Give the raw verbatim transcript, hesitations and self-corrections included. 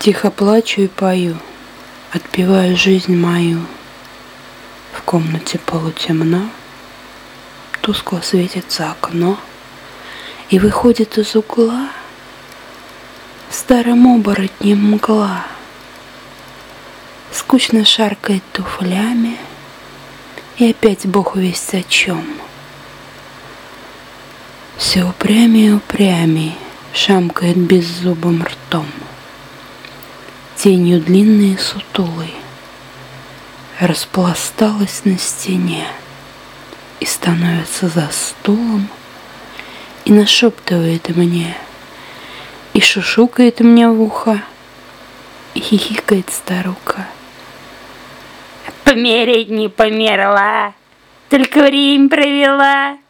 Тихо плачу и пою, отпеваю жизнь мою. В комнате полутемно, тускло светится окно, и выходит из угла старым оборотнем мгла. Скучно шаркает туфлями, и опять бог весть о чем. Все упрямее и упрямей шамкает беззубым ртом. Тенью длинной и сутулой распласталась на стене и становится за стулом, и нашептывает мне, и шушукает мне в ухо, и хихикает старуха. Помереть не померла, только время провела.